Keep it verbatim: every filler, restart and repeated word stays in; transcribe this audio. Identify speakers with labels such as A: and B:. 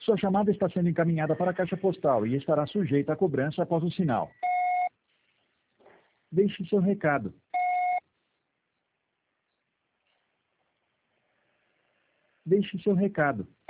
A: Sua chamada está sendo encaminhada para a caixa postal e estará sujeita a cobrança após o sinal. Deixe seu recado. Deixe seu recado.